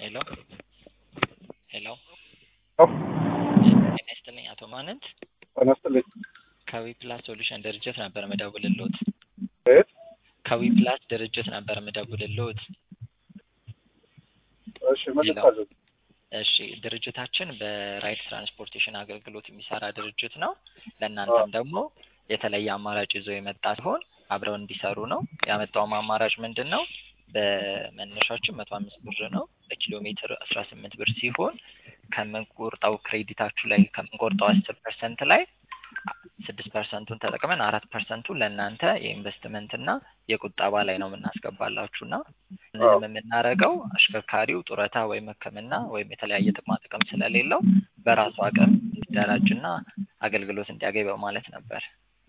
Hello? Hello? Oh, ጤና ይስጥልኝ አቶ ማንንት ተነስተልኝ ከዊ ፕላስ ሶሉሽን ድርጅት ነበር መደውልልዎት። ቤት ከዊ ፕላስ ድርጅት ነበር መደውልልዎት። እሺ፣ ምን ሄሎ። ልታዘዝ? እሺ ድርጅታችን በራይድ ትራንስፖርቴሽን አገልግሎት የሚሰራ ድርጅት ነው። ለእናንተም ደግሞ የተለየ አማራጭ ይዞ የመጣ ሲሆን አብረው እንዲሰሩ ነው። ያመጣውም አማራጭ ምንድን ነው? በመነሻችን 105 ብር ነው። በኪሎ ሜትር 18 ብር ሲሆን ከምንቆርጠው ክሬዲታችሁ ላይ ከምንቆርጠው 10% ላይ 6%ን ተጠቅመን 4%ን ለእናንተ የኢንቨስትመንት እና የቁጠባ ላይ ነው የምናስገባላችሁና ምንም የምናደርገው አሽከርካሪው ጡረታ ወይም ሕክምና ወይም የተለያየ ጥቅማ ጥቅም ስለሌለው በራሱ አቅም እንዲደራጅና አገልግሎት እንዲያገኝ በማለት ነበር።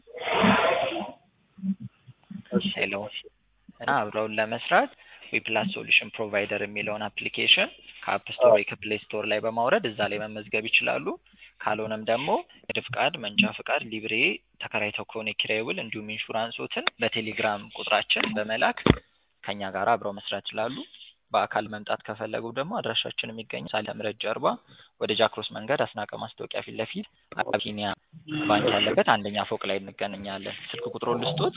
ሄሎ እና አብረውን ለመስራት ዊፕላስ ሶሉሽን ፕሮቫይደር የሚለውን አፕሊኬሽን ከአፕ ስቶር ወይ ከፕሌይ ስቶር ላይ በማውረድ እዛ ላይ መመዝገብ ይችላሉ። ካልሆነም ደግሞ ንግድ ፍቃድ፣ መንጃ ፍቃድ፣ ሊብሬ ተከራይተው ከሆነ የኪራይ ውል እንዲሁም ኢንሹራንሶትን በቴሌግራም ቁጥራችን በመላክ ከኛ ጋር አብረው መስራት ይችላሉ። በአካል መምጣት ከፈለጉ ደግሞ አድራሻችን የሚገኘው ሳለ ምረት ጀርባ ወደ ጃክሮስ መንገድ አስናቀ ማስታወቂያ ፊት ለፊት አቢሲኒያ ባንክ ያለበት አንደኛ ፎቅ ላይ እንገናኛለን። ስልክ ቁጥሩን ልስጦት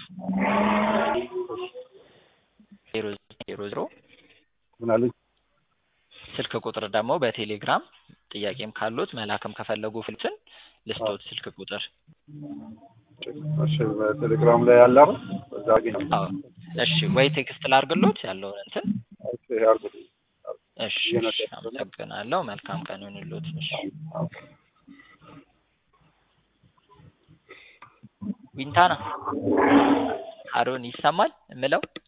00 ምን አለኝ? ስልክ ቁጥር ደግሞ በቴሌግራም ጥያቄም ካሉት መላክም ከፈለጉ ፍልትን ልስጦት ስልክ ቁጥር። እሺ፣ በቴሌግራም ላይ ያለ አይደል? በዛ አግኝ። አዎ እሺ፣ ወይ ቴክስት ላድርግሎት ያለውን እንትን። እሺ፣ ያርጉት። እሺ፣ አመሰግናለሁ። መልካም ቀን ይሁንልዎት። እሺ ዊንታና አሮን ይሰማል የምለው